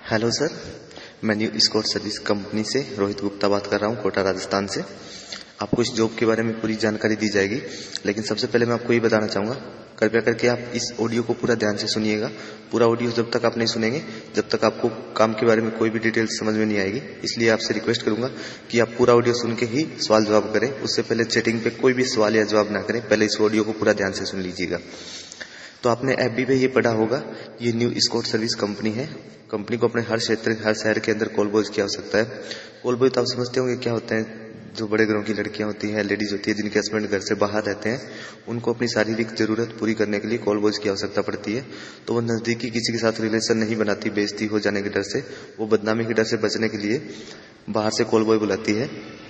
Hello sir, मैं new Scott service company से रोहित गुप्ता बात कर रहा हूँ, कोटा राजस्थान से। आपको इस जॉब के बारे में पूरी जानकारी दी जाएगी, लेकिन सबसे पहले मैं आपको ये बताना चाहूँगा, कृपया करके आप इस ऑडियो को पूरा ध्यान से सुनिएगा। पूरा ऑडियो जब तक आप नहीं सुनेंगे, जब तक आपको काम के बारे में कोई भी डिटेल्स समझ में नहीं आएगी। इसलिए आपसे रिक्वेस्ट करूंगा कि आप पूरा ऑडियो सुन के ही सवाल जवाब करें। उससे पहले चैटिंग पे कोई भी सवाल या जवाब ना करें, पहले इस ऑडियो को पूरा ध्यान से सुन लीजिएगा। तो आपने एफबी पे ये पढ़ा होगा, ये न्यू स्कॉट सर्विस कंपनी है। कंपनी को अपने हर क्षेत्र, हर शहर के अंदर कॉल बॉयज की आवश्यकता है। कॉल बॉय तो आप समझते होंगे क्या होते हैं। जो बड़े घरों की लड़कियां होती हैं, लेडीज होती है, जिनके हस्बैंड घर से बाहर रहते हैं, उनको अपनी शारीरिक जरूरत पूरी करने के लिए कॉल बॉयज की आवश्यकता पड़ती है। तो वो नजदीकी किसी के साथ रिलेशन नहीं बनाती, बेइज्जती हो जाने के डर से, वो बदनामी के डर से बचने के लिए बाहर से कॉल बॉय बुलाती है।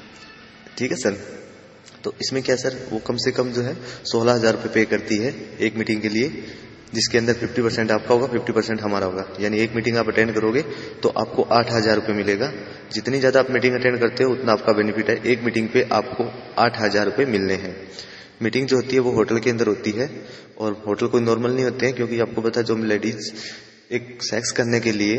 ठीक है सर। तो इसमें क्या सर, वो कम से कम जो है 16,000 रुपये पे करती है एक मीटिंग के लिए, जिसके अंदर 50% आपका होगा, 50% हमारा होगा। यानी एक मीटिंग आप अटेंड करोगे तो आपको 8,000 रुपये मिलेगा। जितनी ज्यादा आप मीटिंग अटेंड करते हो उतना आपका बेनिफिट है। एक मीटिंग पे आपको 8,000 रुपये मिलने हैं। मीटिंग जो होती है वो होटल के अंदर होती है, और होटल कोई नॉर्मल नहीं होते हैं, क्योंकि आपको पता है जो लेडीज एक सेक्स करने के लिए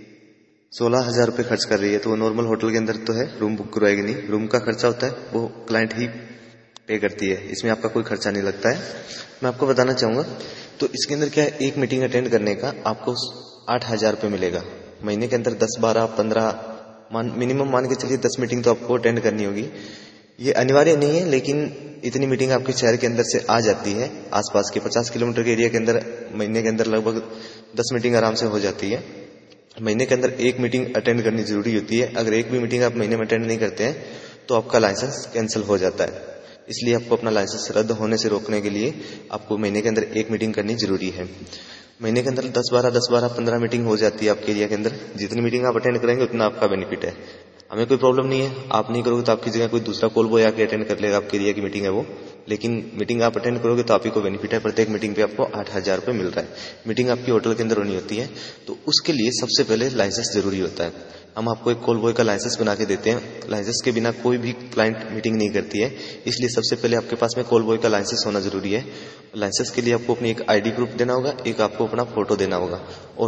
16,000 रुपये खर्च कर रही है, तो वो नॉर्मल होटल के अंदर तो है, रूम बुक करवाएगी नहीं। रूम का खर्चा होता है वो क्लाइंट ही पे करती है, इसमें आपका कोई खर्चा नहीं लगता है। मैं आपको बताना चाहूंगा, तो इसके अंदर क्या है, एक मीटिंग अटेंड करने का आपको 8,000 रुपये मिलेगा। महीने के अंदर 10, 12, 15 मिनिमम मान के चलिए 10 मीटिंग तो आपको अटेंड करनी होगी। ये अनिवार्य नहीं है, लेकिन इतनी मीटिंग आपके शहर के अंदर से आ जाती है। आसपास के 50 किलोमीटर के एरिया के अंदर महीने के अंदर लगभग 10 मीटिंग आराम से हो जाती है। महीने के अंदर एक मीटिंग अटेंड करनी जरूरी होती है। अगर एक भी मीटिंग आप महीने में अटेंड नहीं करते हैं तो आपका लाइसेंस कैंसिल हो जाता है। इसलिए आपको अपना लाइसेंस रद्द होने से रोकने के लिए आपको महीने के अंदर एक मीटिंग करनी जरूरी है। महीने के अंदर 10, 12, 15 मीटिंग हो जाती है आपके एरिया के अंदर। जितनी मीटिंग आप अटेंड करेंगे उतना आपका बेनिफिट है। हमें कोई प्रॉब्लम नहीं है, आप नहीं करोगे तो आपकी जगह कोई दूसरा कॉल बॉय आके अटेंड कर लेगा, आपके एरिया की मीटिंग है वो। लेकिन मीटिंग आप अटेंड करोगे तो आप ही को बेनिफिट है। प्रत्येक मीटिंग पे आपको 8,000 रुपये मिल रहा है। मीटिंग आपकी होटल के अंदर होनी होती है, तो उसके लिए सबसे पहले लाइसेंस जरूरी होता है। हम आपको एक कॉल बॉय का लाइसेंस बना के देते हैं। लाइसेंस के बिना कोई भी क्लाइंट मीटिंग नहीं करती है, इसलिए सबसे पहले आपके पास में कॉल बॉय का लाइसेंस होना जरूरी है। लाइसेंस के लिए आपको अपनी एक आईडी प्रूफ देना होगा, एक आपको अपना फोटो देना होगा, और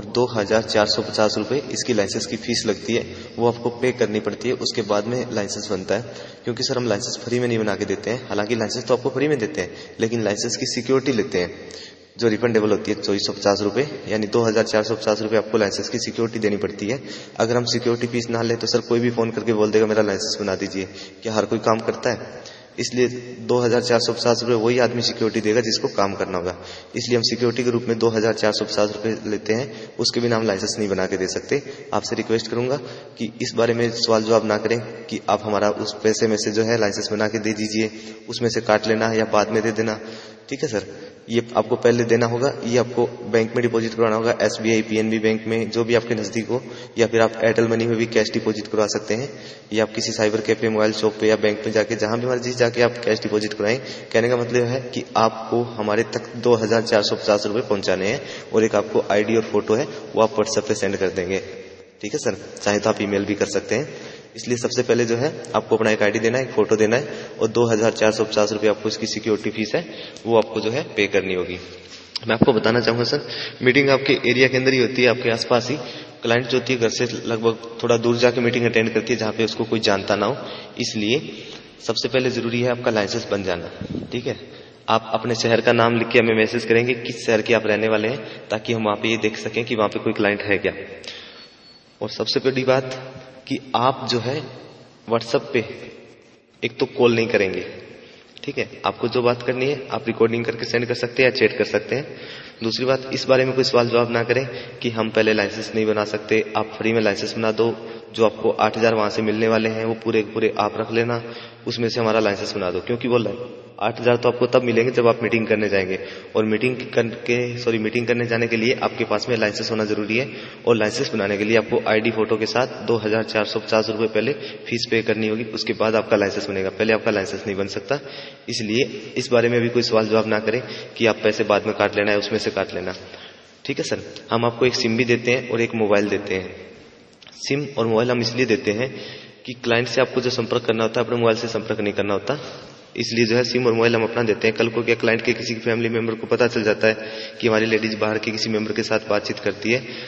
2,450 रुपये इसकी लाइसेंस की फीस लगती है, वो आपको पे करनी पड़ती है। उसके बाद में लाइसेंस बनता है। क्योंकि सर हम लाइसेंस फ्री में नहीं बना के देते हैं। हालांकि लाइसेंस तो आपको फ्री में देते हैं, लेकिन लाइसेंस की सिक्योरिटी लेते हैं जो रिफंडेबल होती है 2,450 रुपये, यानी 2,450 रुपये आपको लाइसेंस की सिक्योरिटी देनी पड़ती है। अगर हम सिक्योरिटी फीस ना ले तो सर कोई भी फोन करके बोल देगा मेरा लाइसेंस बना दीजिए। क्या हर कोई काम करता है? इसलिए 2,450 रुपये वही आदमी सिक्योरिटी देगा जिसको काम करना होगा। इसलिए हम सिक्योरिटी के रूप में 2,450 रुपये लेते हैं। उसके बिना हम लाइसेंस नहीं बना के दे सकते। आपसे रिक्वेस्ट करूंगा कि इस बारे में सवाल जवाब ना करें कि आप हमारा उस पैसे में से जो है लाइसेंस बना के दे दीजिए, उसमें से काट लेना या बाद में दे देना। ठीक है सर, ये आपको पहले देना होगा। ये आपको बैंक में डिपॉजिट करवाना होगा, SBI, PNB बैंक में, जो भी आपके नजदीक हो, या फिर आप एयरटेल मनी में भी कैश डिपॉजिट करवा सकते हैं, या आप किसी साइबर कैफे, मोबाइल शॉप पे या बैंक में जाके, जहां भी मर्जी जाके आप कैश डिपॉजिट कराएं। कहने का मतलब है कि आपको हमारे तक 2,450 रुपये पहुंचाने हैं, और एक आपको आईडी और फोटो है वो आप व्हाट्सएप पे सेंड कर देंगे। ठीक है सर, चाहे तो आप ईमेल भी कर सकते हैं। इसलिए सबसे पहले जो है आपको अपना एक आईडी देना है, एक फोटो देना है, और 2,450 रुपये आपको इसकी सिक्योरिटी फीस है वो आपको जो है पे करनी होगी। मैं आपको बताना चाहूंगा सर, मीटिंग आपके एरिया के अंदर ही होती है, आपके आसपास ही। क्लाइंट जो होती है घर से लगभग थोड़ा दूर जाके मीटिंग अटेंड करती है, जहां पे उसको कोई जानता ना हो। इसलिए सबसे पहले जरूरी है आपका लाइसेंस बन जाना। ठीक है, आप अपने शहर का नाम लिख के हमें मैसेज करेंगे किस शहर के आप रहने वाले हैं, ताकि हम वहां पे ये देख सकें कि वहां पे कोई क्लाइंट है क्या। और सबसे बड़ी बात कि आप जो है व्हाट्सएप पे एक तो कॉल नहीं करेंगे। ठीक है, आपको जो बात करनी है आप रिकॉर्डिंग करके सेंड कर सकते हैं या चैट कर सकते हैं। दूसरी बात, इस बारे में कोई सवाल जवाब ना करें कि हम पहले लाइसेंस नहीं बना सकते, आप फ्री में लाइसेंस बना दो। जो आपको 8,000 वहां से मिलने वाले हैं वो पूरे आप रख लेना, उसमें से हमारा लाइसेंस बना दो। क्योंकि वो 8,000 तो आपको तब मिलेंगे जब आप मीटिंग करने जाएंगे, और मीटिंग करने जाने के लिए आपके पास में लाइसेंस होना जरूरी है। और लाइसेंस बनाने के लिए आपको आईडी फोटो के साथ 2,450 रुपये पहले फीस पे करनी होगी, उसके बाद आपका लाइसेंस बनेगा। पहले आपका लाइसेंस नहीं बन सकता। इसलिए इस बारे में भी कोई सवाल जवाब ना करें कि आप पैसे बाद में काट लेना है, उसमें से काट लेना। ठीक है सर, हम आपको एक सिम भी देते हैं और एक मोबाइल देते हैं। सिम और मोबाइल हम इसलिए देते हैं कि क्लाइंट से आपको जो संपर्क करना होता है अपने मोबाइल से संपर्क नहीं करना होता, इसलिए जो है सिम और मोबाइल हम अपना देते हैं। कल को क्या क्लाइंट के किसी फैमिली मेंबर को पता चल जाता है कि हमारी लेडीज बाहर के किसी मेंबर के साथ बातचीत करती है,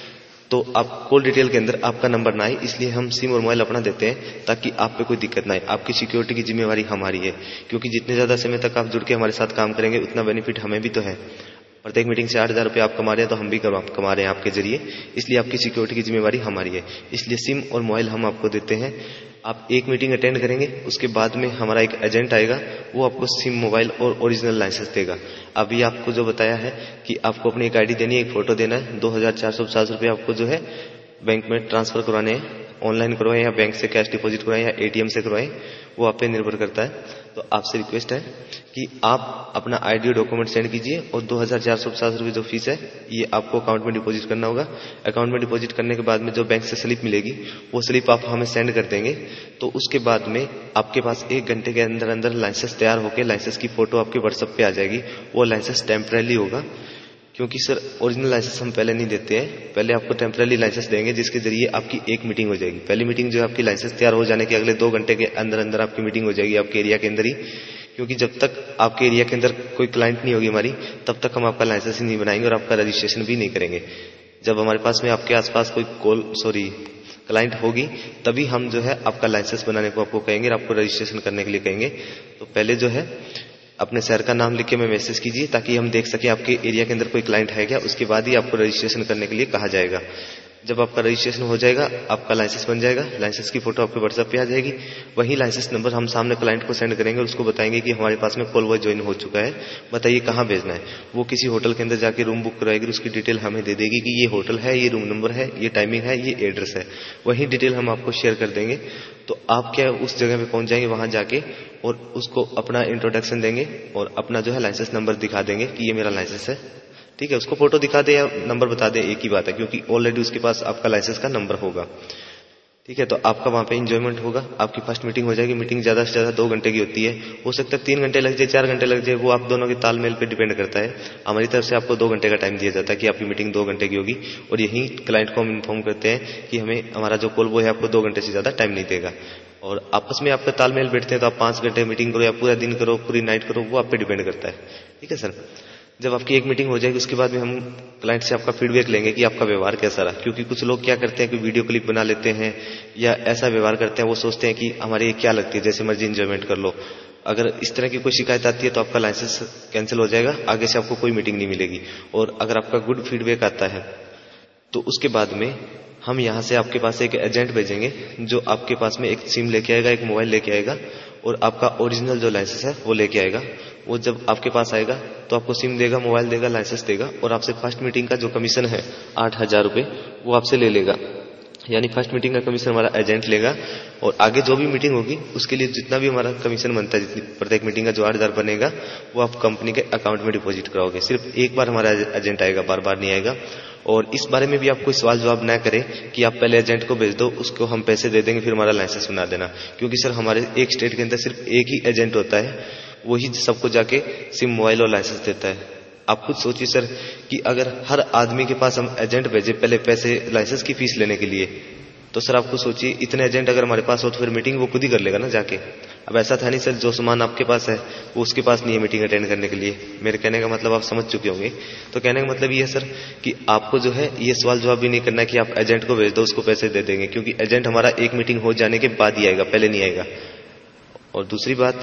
तो आप कॉल डिटेल के अंदर आपका नंबर ना आए, इसलिए हम सिम और मोबाइल अपना देते हैं ताकि आप पे कोई दिक्कत ना आए। आपकी सिक्योरिटी की जिम्मेवारी हमारी है, क्योंकि जितने ज्यादा समय तक आप जुड़ के हमारे साथ काम करेंगे उतना बेनिफिट हमें भी तो है। प्रत्येक मीटिंग से 8,000 रुपये आप कमा रहे हैं तो हम भी कमा रहे हैं आपके जरिए, इसलिए आपकी सिक्योरिटी की जिम्मेवारी हमारी है। इसलिए सिम और मोबाइल हम आपको देते हैं। आप एक मीटिंग अटेंड करेंगे, उसके बाद में हमारा एक एजेंट आएगा, वो आपको सिम, मोबाइल और ओरिजिनल लाइसेंस देगा। अभी आपको जो बताया है कि आपको अपनी एक आईडी देनी है, एक फोटो देना है, 2,450 रुपये आपको जो है बैंक में ट्रांसफर करवाने हैं। ऑनलाइन करवाएं या बैंक से कैश डिपॉजिट करवाएं या एटीएम से करवाएं, वो आप पे निर्भर करता है। तो आपसे रिक्वेस्ट है कि आप अपना आईडी डॉक्यूमेंट सेंड कीजिए और 2,450 रुपये जो फीस है ये आपको अकाउंट में डिपॉजिट करना होगा। अकाउंट में डिपॉजिट करने के बाद में जो बैंक से स्लिप मिलेगी वो स्लिप आप हमें सेंड कर देंगे। तो उसके बाद में आपके पास 1 घंटे के अंदर अंदर लाइसेंस तैयार होकर लाइसेंस की फोटो आपके व्हाट्सएप पे आ जाएगी। वो लाइसेंस टेम्परेरी होगा, क्योंकि सर ओरिजिनल लाइसेंस हम पहले नहीं देते हैं, पहले आपको टेम्परेरी लाइसेंस देंगे जिसके जरिए आपकी एक मीटिंग हो जाएगी। पहली मीटिंग जो आपकी लाइसेंस तैयार हो जाने के अगले 2 घंटे के अंदर अंदर आपकी मीटिंग हो जाएगी आपके एरिया के अंदर ही, क्योंकि जब तक आपके एरिया के अंदर कोई क्लाइंट नहीं होगी हमारी, तब तक हम आपका लाइसेंस ही नहीं बनाएंगे और आपका रजिस्ट्रेशन भी नहीं करेंगे। जब हमारे पास में आपके आसपास कोई क्लाइंट होगी तभी हम जो है आपका लाइसेंस बनाने को आपको कहेंगे और आपको रजिस्ट्रेशन करने के लिए कहेंगे। तो पहले जो है अपने शहर का नाम लिख के हमें मैसेज कीजिए ताकि हम देख सके आपके एरिया के अंदर कोई क्लाइंट है क्या, उसके बाद ही आपको रजिस्ट्रेशन करने के लिए कहा जाएगा। जब आपका रजिस्ट्रेशन हो जाएगा आपका लाइसेंस बन जाएगा, लाइसेंस की फोटो आपके व्हाट्सएप पे आ जाएगी। वही लाइसेंस नंबर हम सामने क्लाइंट को सेंड करेंगे और उसको बताएंगे कि हमारे पास में कॉल बॉय ज्वाइन हो चुका है, बताइए कहाँ भेजना है। वो किसी होटल के अंदर जाके रूम बुक कराएगी, उसकी डिटेल हमें दे देगी कि ये होटल है, ये रूम नंबर है, ये टाइमिंग है, ये एड्रेस है। वही डिटेल हम आपको शेयर कर देंगे। तो आप क्या उस जगह पे पहुंच जाएंगे, वहां जाके और उसको अपना इंट्रोडक्शन देंगे और अपना जो है लाइसेंस नंबर दिखा देंगे कि ये मेरा लाइसेंस है। ठीक है, उसको फोटो दिखा दे या नंबर बता दे, एक ही बात है, क्योंकि ऑलरेडी उसके पास आपका लाइसेंस का नंबर होगा। ठीक है, तो आपका वहां पे एंजॉयमेंट होगा। आपकी फर्स्ट मीटिंग हो जाएगी। मीटिंग ज्यादा से ज्यादा 2 घंटे की होती है, हो सकता है 3 घंटे लग जाए, 4 घंटे लग जाए, वो आप दोनों के तालमेल पे डिपेंड करता है। हमारी तरफ से आपको 2 घंटे का टाइम दिया जाता है कि आपकी मीटिंग 2 घंटे की होगी, और यही क्लाइंट को हम इन्फॉर्म करते हैं कि हमें हमारा जो कॉल वो है आपको 2 घंटे से ज्यादा टाइम नहीं देगा। और आपस में आपका तालमेल बैठते हैं तो आप 5 घंटे मीटिंग करो या पूरा दिन करो, पूरी नाइट करो, वो आप पे डिपेंड करता है। ठीक है सर, जब आपकी एक मीटिंग हो जाएगी उसके बाद में हम क्लाइंट से आपका फीडबैक लेंगे कि आपका व्यवहार कैसा रहा। क्योंकि कुछ लोग क्या करते हैं कि वीडियो क्लिप बना लेते हैं या ऐसा व्यवहार करते हैं, वो सोचते हैं कि हमारी क्या लगती है, जैसे मर्जी एंजॉयमेंट कर लो। अगर इस तरह की कोई शिकायत आती है तो आपका लाइसेंस कैंसिल हो जाएगा, आगे से आपको कोई मीटिंग नहीं मिलेगी। और अगर आपका गुड फीडबैक आता है तो उसके बाद में हम यहाँ से आपके पास एक एजेंट भेजेंगे जो आपके पास में एक सिम लेके आएगा, एक मोबाइल लेके आएगा और आपका ओरिजिनल जो लाइसेंस है वो लेके आएगा। वो जब आपके पास आएगा तो आपको सिम देगा, मोबाइल देगा, लाइसेंस देगा और आपसे फर्स्ट मीटिंग का जो कमीशन है 8,000 रुपये वो आपसे ले लेगा। यानी फर्स्ट मीटिंग का कमीशन हमारा एजेंट लेगा और आगे जो भी मीटिंग होगी उसके लिए जितना भी हमारा कमीशन बनता है, जितनी प्रत्येक मीटिंग का जो 8,000 बनेगा वो आप कंपनी के अकाउंट में डिपॉजिट कराओगे। सिर्फ एक बार हमारा एजेंट आएगा, बार बार नहीं आएगा। और इस बारे में भी आप कोई सवाल जवाब ना करें कि आप पहले एजेंट को भेज दो, उसको हम पैसे दे देंगे फिर हमारा लाइसेंस बना देना। क्योंकि सर हमारे एक स्टेट के अंदर सिर्फ एक ही एजेंट होता है, वही सबको जाके सिम, मोबाइल और लाइसेंस देता है। आप खुद सोचिए सर कि अगर हर आदमी के पास हम एजेंट भेजे पहले पैसे लाइसेंस की फीस लेने के लिए, तो सर आपको सोचिए इतने एजेंट अगर हमारे पास हो तो फिर मीटिंग वो खुद ही कर लेगा ना जाके। अब ऐसा था नहीं सर, जो सामान आपके पास है वो उसके पास नहीं है मीटिंग अटेंड करने के लिए। मेरे कहने का मतलब आप समझ चुके होंगे। तो कहने का मतलब ये है सर कि आपको जो है ये सवाल जवाब भी नहीं करना है कि आप एजेंट को भेज दो, उसको पैसे दे देंगे, क्योंकि एजेंट हमारा एक मीटिंग हो जाने के बाद ही आएगा, पहले नहीं आएगा। और दूसरी बात,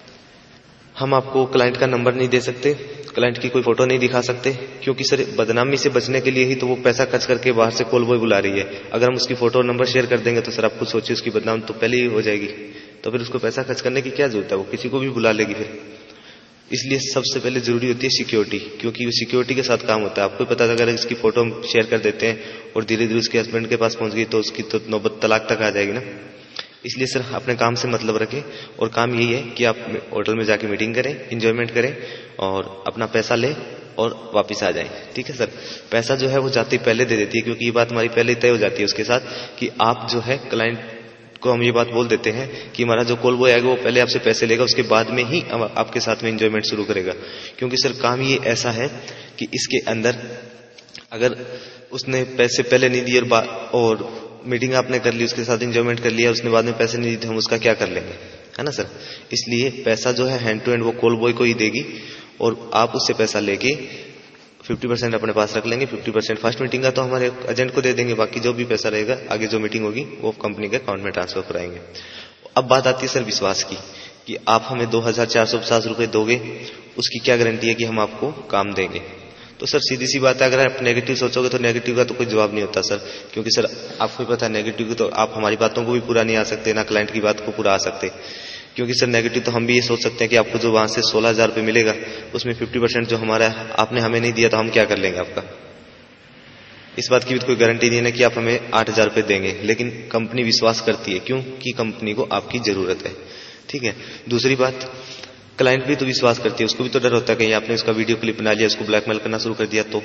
हम आपको क्लाइंट का नंबर नहीं दे सकते, क्लाइंट की कोई फोटो नहीं दिखा सकते, क्योंकि सर बदनामी से बचने के लिए ही तो वो पैसा खर्च करके बाहर से कॉल बॉय बुला रही है। अगर हम उसकी फोटो और नंबर शेयर कर देंगे तो सर आप खुद सोचिए उसकी बदनाम तो पहले ही हो जाएगी, तो फिर उसको पैसा खर्च करने की क्या जरूरत है, वो किसी को भी बुला लेगी फिर। इसलिए सबसे पहले जरूरी होती है सिक्योरिटी, क्योंकि वो सिक्योरिटी के साथ काम होता है। आपको पता है अगर इसकी फोटो हम शेयर कर देते हैं और धीरे धीरे उसके हस्बैंड के पास पहुंच गई तो उसकी तो नौबत तलाक तक आ जाएगी ना। इसलिए सर अपने काम से मतलब रखें, और काम यही है कि आप होटल में जाके मीटिंग करें, एंजॉयमेंट करें और अपना पैसा लें और वापस आ जाएं। ठीक है सर, पैसा जो है वो जाते ही पहले दे देती है, क्योंकि ये बात हमारी पहले तय हो जाती है उसके साथ कि आप जो है क्लाइंट को हम ये बात बोल देते हैं कि हमारा जो कॉल बॉय आएगा वो पहले आपसे पैसे लेगा, उसके बाद में ही आपके साथ में एंजॉयमेंट शुरू करेगा। क्योंकि सर काम ये ऐसा है कि इसके अंदर अगर उसने पैसे पहले नहीं दिए और मीटिंग आपने कर ली, उसके साथ एंजॉयमेंट कर लिया, उसने बाद में पैसे नहीं दिए, हम उसका क्या कर लेंगे, है ना सर। इसलिए पैसा जो है हैंड टू हैंड वो कॉल बॉय को ही देगी और आप उससे पैसा लेके 50% अपने पास रख लेंगे, 50% फर्स्ट मीटिंग का तो हमारे एजेंट को दे देंगे, बाकी जो भी पैसा रहेगा आगे जो मीटिंग होगी वो कंपनी के अकाउंट में ट्रांसफर कराएंगे। अब बात आती है सर विश्वास की, कि आप हमें 2450 रुपए दोगे, उसकी क्या गारंटी है कि हम आपको काम देंगे। तो सर सीधी सी बात है, अगर आप नेगेटिव सोचोगे तो नेगेटिव का तो कोई जवाब नहीं होता सर, क्योंकि सर आपको पता है नेगेटिव तो आप हमारी बातों को भी पूरा नहीं आ सकते, ना क्लाइंट की बात को पूरा आ सकते, क्योंकि सर नेगेटिव तो हम भी ये सोच सकते हैं कि आपको जो वहां से 16,000 रुपये मिलेगा उसमें 50% जो हमारा आपने हमें नहीं दिया तो हम क्या कर लेंगे आपका। इस बात की भी तो कोई गारंटी नहीं है कि आप हमें 8,000 रुपये देंगे, लेकिन कंपनी विश्वास करती है, क्यों कि कंपनी को आपकी जरूरत है। ठीक है, दूसरी बात क्लाइंट भी तो विश्वास करती है, उसको भी तो डर होता है कहीं आपने उसका वीडियो क्लिप बना लिया, उसको ब्लैकमेल करना शुरू कर दिया तो।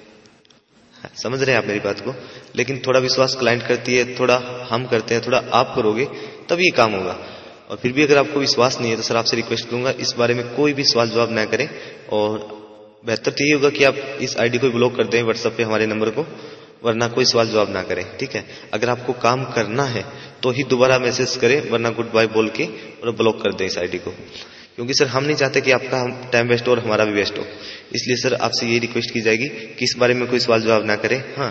समझ रहे हैं आप मेरी बात को। लेकिन थोड़ा विश्वास क्लाइंट करती है, थोड़ा हम करते हैं, थोड़ा आप करोगे तभी काम होगा। और फिर भी अगर आपको विश्वास नहीं है तो सर आपसे रिक्वेस्ट करूंगा इस बारे में कोई भी सवाल जवाब ना करें, और बेहतर तो ये होगा कि आप इस आईडी को ब्लॉक कर दें व्हाट्सएप पे हमारे नंबर को, वरना कोई सवाल जवाब ना करें। ठीक है, अगर आपको काम करना है तो ही दोबारा मैसेज करें, वरना गुड बाय बोल के और ब्लॉक कर दें इस आईडी को, क्योंकि सर हम नहीं चाहते कि आपका टाइम वेस्ट हो और हमारा भी वेस्ट हो। इसलिए सर आपसे यही रिक्वेस्ट की जाएगी कि इस बारे में कोई सवाल जवाब ना करें। हाँ,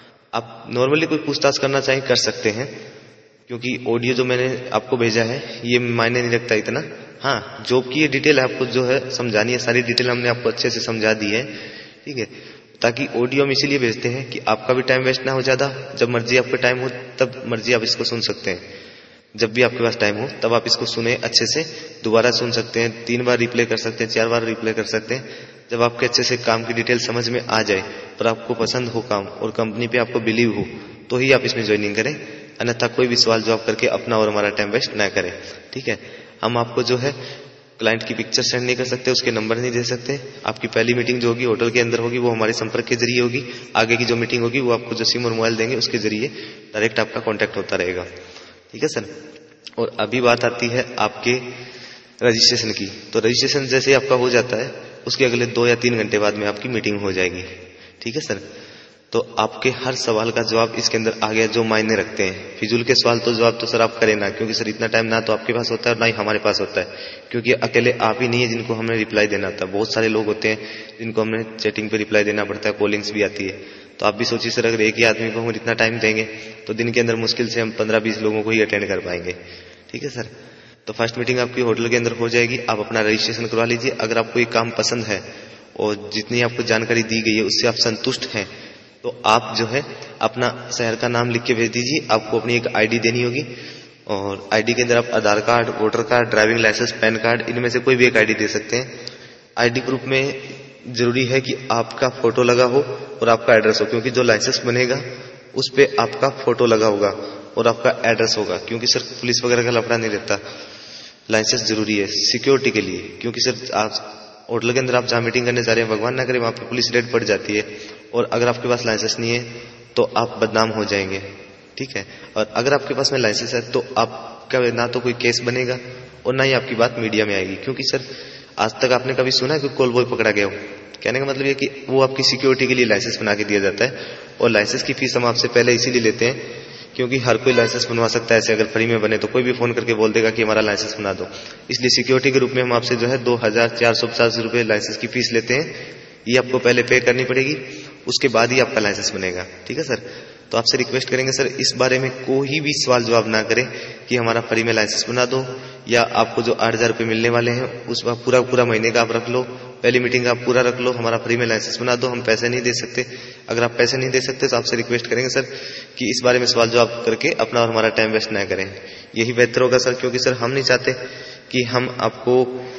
आप नॉर्मली कोई पूछताछ करना चाहें कर सकते हैं, क्योंकि ऑडियो जो मैंने आपको भेजा है ये मायने नहीं रखता इतना। हाँ, जॉब की ये डिटेल आपको जो है समझानी है, सारी डिटेल हमने आपको अच्छे से समझा दी है। ठीक है, ताकि ऑडियो हम इसीलिए भेजते हैं कि आपका भी टाइम वेस्ट ना हो ज्यादा, जब मर्जी आपका टाइम हो तब मर्जी आप इसको सुन सकते हैं, जब भी आपके पास टाइम हो तब आप इसको सुने अच्छे से, दोबारा सुन सकते हैं, 3 बार रिप्ले कर सकते हैं, 4 बार रिप्ले कर सकते हैं। जब आपके अच्छे से काम की डिटेल समझ में आ जाए और आपको पसंद हो काम और कंपनी पे आपको बिलीव हो तो ही आप इसमें ज्वाइनिंग करें, अन्यथा कोई भी सवाल जवाब करके अपना और हमारा टाइम वेस्ट ना करें। ठीक है, हम आपको जो है क्लाइंट की पिक्चर सेंड नहीं कर सकते, उसके नंबर नहीं दे सकते। आपकी पहली मीटिंग जो होगी होटल के अंदर होगी वो हमारे संपर्क के जरिए होगी, आगे की जो मीटिंग होगी वो आपको जो सिम और मोबाइल देंगे उसके जरिए डायरेक्ट आपका कॉन्टैक्ट होता रहेगा। ठीक है सर। और अभी बात आती है आपके रजिस्ट्रेशन की। तो रजिस्ट्रेशन जैसे आपका हो जाता है उसके अगले 2 या 3 घंटे बाद में आपकी मीटिंग हो जाएगी। ठीक है सर। तो आपके हर सवाल का जवाब इसके अंदर आ गया जो मायने रखते हैं। फिजूल के सवाल तो जवाब तो सर आप करें ना, क्योंकि सर इतना टाइम ना तो आपके पास होता है और ना ही हमारे पास होता है, क्योंकि अकेले आप ही नहीं है जिनको हमने रिप्लाई देना होता है, बहुत सारे लोग होते हैं जिनको हमने चैटिंग पे रिप्लाई देना पड़ता है, कॉलिंग्स भी आती है। तो आप भी सोचिए सर, अगर एक ही आदमी को हम इतना टाइम देंगे तो दिन के अंदर मुश्किल से हम 15-20 लोगों को ही अटेंड कर पाएंगे। ठीक है सर। तो फर्स्ट मीटिंग आपकी होटल के अंदर हो जाएगी, आप अपना रजिस्ट्रेशन करवा लीजिए। अगर आपको ये काम पसंद है और जितनी आपको जानकारी दी गई है उससे आप संतुष्ट हैं तो आप जो है अपना शहर का नाम लिख के भेज दीजिए। आपको अपनी एक आईडी देनी होगी और आईडी के अंदर आप Aadhaar card, voter card, driving licence, PAN card, इनमें से कोई भी एक आईडी दे सकते हैं। आईडी प्रूफ में जरूरी है कि आपका फोटो लगा हो और आपका एड्रेस हो, क्योंकि जो लाइसेंस बनेगा उस पे आपका फोटो लगा होगा और आपका एड्रेस होगा, क्योंकि सर पुलिस वगैरह का लफड़ा नहीं रहता। लाइसेंस जरूरी है सिक्योरिटी के लिए, क्योंकि सर आप होटल के अंदर आप जहां मीटिंग करने जा रहे हैं, भगवान ना करे वहां पे पुलिस रेड पड़ जाती है और अगर आपके पास लाइसेंस नहीं है तो आप बदनाम हो जाएंगे। ठीक है। और अगर आपके पास में लाइसेंस है तो आपका ना तो कोई केस बनेगा और ना ही आपकी बात मीडिया में आएगी, क्योंकि सर आज तक आपने कभी सुना है कि कॉल बॉय पकड़ा गया हो? कहने का मतलब ये कि वो आपकी सिक्योरिटी के लिए लाइसेंस बना के दिया जाता है और लाइसेंस की फीस हम आपसे पहले इसीलिए लेते हैं क्योंकि हर कोई लाइसेंस बनवा सकता है। ऐसे अगर फ्री में बने तो कोई भी फोन करके बोल देगा कि हमारा लाइसेंस बना दो, इसलिए सिक्योरिटी के रूप में हम आपसे जो है 2450 रुपए लाइसेंस की फीस लेते हैं। ये आपको पहले पे करनी पड़ेगी, उसके बाद ही आपका लाइसेंस बनेगा। ठीक है सर। तो आपसे रिक्वेस्ट करेंगे सर इस बारे में कोई भी सवाल जवाब ना करें कि हमारा फ्री में लाइसेंस बना दो, या आपको जो 8,000 रुपये मिलने वाले हैं उस पूरा महीने का आप रख लो, पहली मीटिंग का आप पूरा रख लो, हमारा फ्री में लाइसेंस बना दो। हम पैसे नहीं दे सकते। अगर आप पैसे नहीं दे सकते तो आपसे रिक्वेस्ट करेंगे सर कि इस बारे में सवाल जवाब करके अपना और हमारा टाइम वेस्ट ना करें। यही बेहतर होगा सर, क्योंकि सर हम नहीं चाहते कि हम आपको